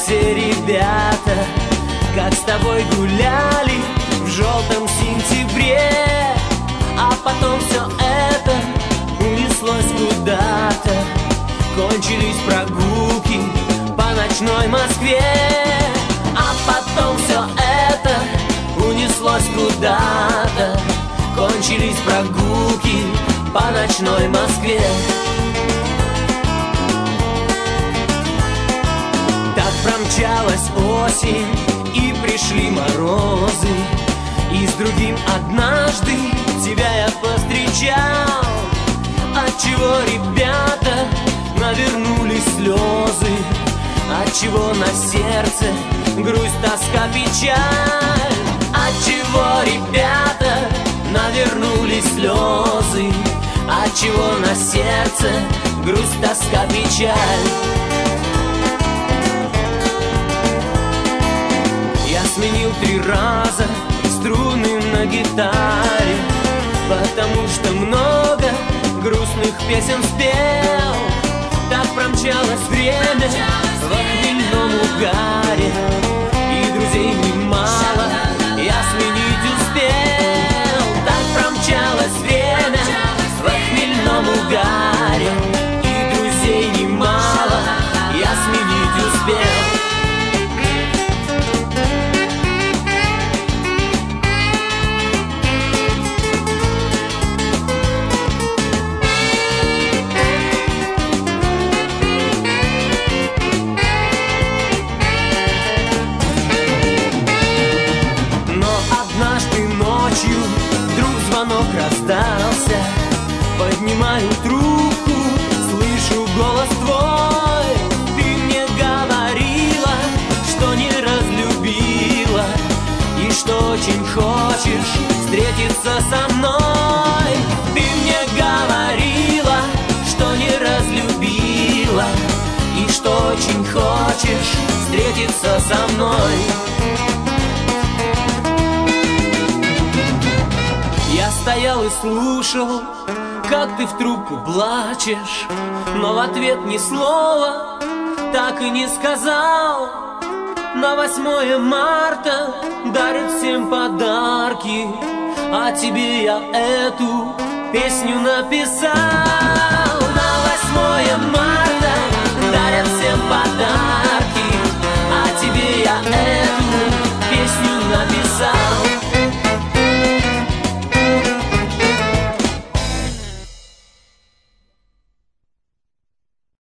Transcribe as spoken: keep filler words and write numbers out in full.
все ребята, как с тобой гуляли в желтом сентябре. А потом все это унеслось куда-то, кончились прогулки по ночной Москве. А потом все это унеслось куда-то, кончились прогулки по ночной Москве. Так промчалась осень, и пришли морозы, и с другим однажды тебя я повстречал. Отчего, ребята, навернулись слезы? Отчего на сердце грусть, тоска, печаль? Отчего, ребята, навернулись слезы? Отчего на сердце грусть, тоска, печаль? Я сменил три раза струны на гитаре, потому что много грустных песен спел. Так промчалось время в хмельном угаре, и друзей немало я сменить успел. Так промчалось время в хмельном угаре, и друзей немало я сменить успел. Вдруг звонок раздался, поднимаю трубку, слышу голос твой. Ты мне говорила, что не разлюбила, и что очень хочешь встретиться со мной. Ты мне говорила, что не разлюбила, и что очень хочешь встретиться со мной. Я стоял и слушал, как ты в трубку плачешь, но в ответ ни слова так и не сказал. На восьмое марта дарят всем подарки, а тебе я эту песню написал.